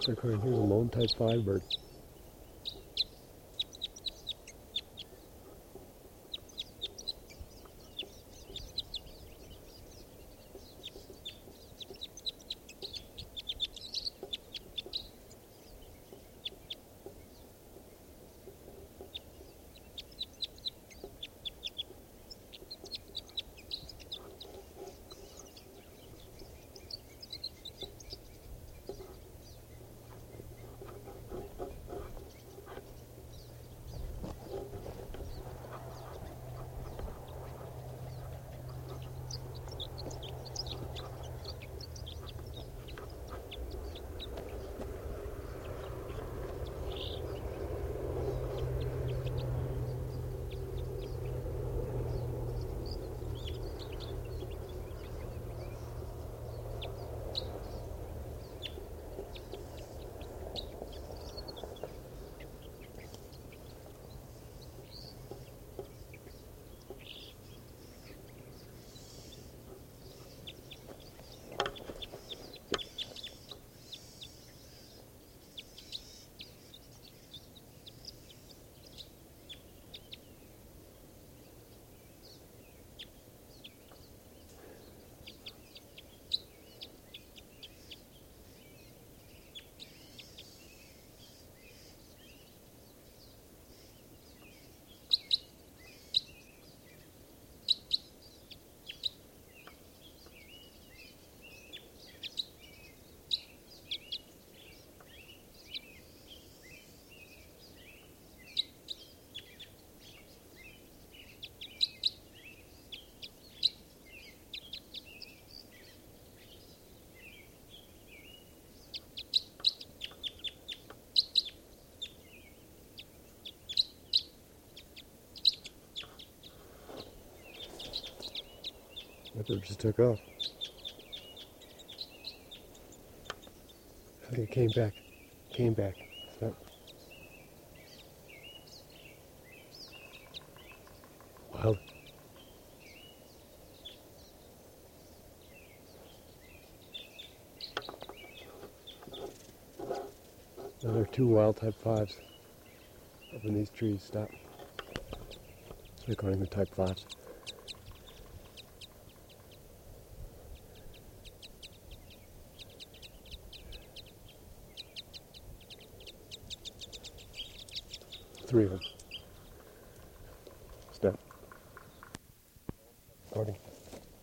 recording. Here's a lone type 5 bird. That bird just took off. I think it came back. Came back. Stop. Wild. Another 2 wild type 5s up in these trees. Stop. It's recording the type 5s. Three of them.